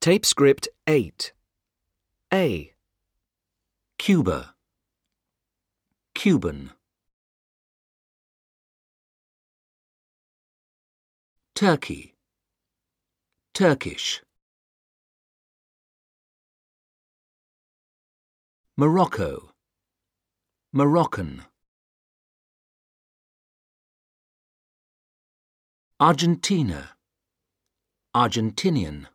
Tape script 8. A. Cuba, Cuban. Turkey, Turkish. Morocco, Moroccan. Argentina, Argentinian.